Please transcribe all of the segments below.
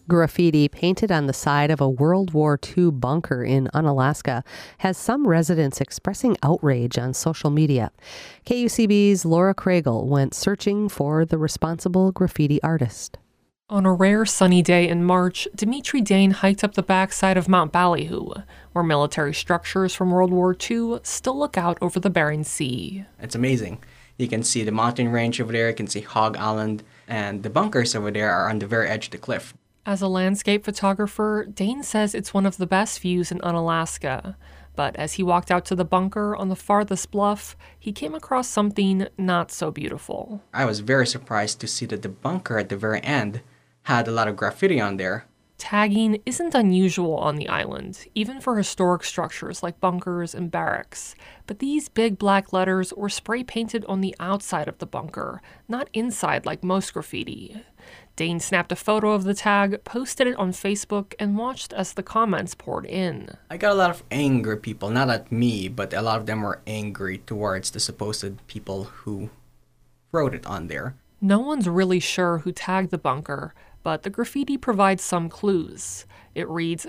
Graffiti painted on the side of a World War II bunker in Unalaska has some residents expressing outrage on social media. KUCB's Laura Craigle went searching for the responsible graffiti artist. On a rare sunny day in March, Dimitri Dane hiked up the backside of Mount Ballyhoo, where military structures from World War II still look out over the Bering Sea. It's amazing. You can see the mountain range over there, you can see Hog Island, and the bunkers over there are on the very edge of the cliff. As a landscape photographer, Dane says it's one of the best views in Unalaska. But as he walked out to the bunker on the farthest bluff, he came across something not so beautiful. I was very surprised to see that the bunker at the very end had a lot of graffiti on there. Tagging isn't unusual on the island, even for historic structures like bunkers and barracks. But these big black letters were spray painted on the outside of the bunker, not inside like most graffiti. Dane snapped a photo of the tag, posted it on Facebook, and watched as the comments poured in. I got a lot of angry people, not at me, but a lot of them were angry towards the supposed people who wrote it on there. No one's really sure who tagged the bunker, but the graffiti provides some clues. It reads,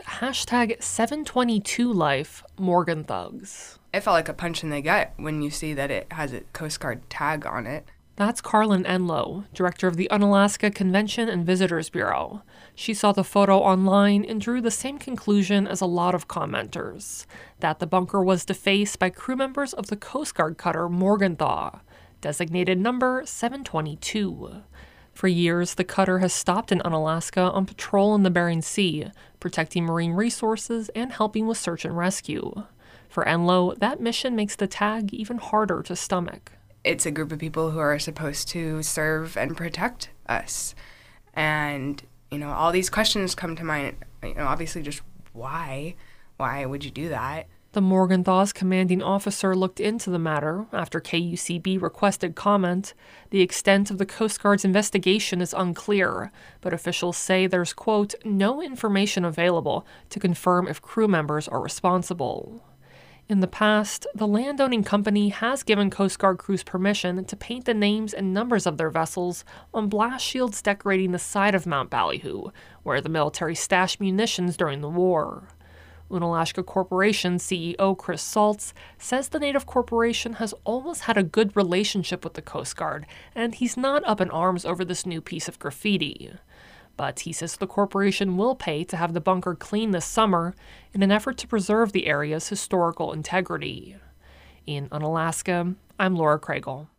#722life, Morgan Thugs. It felt like a punch in the gut when you see that it has a Coast Guard tag on it. That's Carlin Enlow, director of the Unalaska Convention and Visitors Bureau. She saw the photo online and drew the same conclusion as a lot of commenters, that the bunker was defaced by crew members of the Coast Guard cutter Morgenthau, designated number 722. For years, the cutter has stopped in Unalaska on patrol in the Bering Sea, protecting marine resources and helping with search and rescue. For Enlow, that mission makes the tag even harder to stomach. It's a group of people who are supposed to serve and protect us. And, all these questions come to mind. Obviously just why? Why would you do that? The Morgenthau's commanding officer looked into the matter after KUCB requested comment. The extent of the Coast Guard's investigation is unclear, but officials say there's, quote, no information available to confirm if crew members are responsible. In the past, the landowning company has given Coast Guard crews permission to paint the names and numbers of their vessels on blast shields decorating the side of Mount Ballyhoo, where the military stashed munitions during the war. Unalaska Corporation CEO Chris Saltz says the Native Corporation has always had a good relationship with the Coast Guard, and he's not up in arms over this new piece of graffiti. But he says the corporation will pay to have the bunker cleaned this summer in an effort to preserve the area's historical integrity. In Unalaska, I'm Laura Craigle.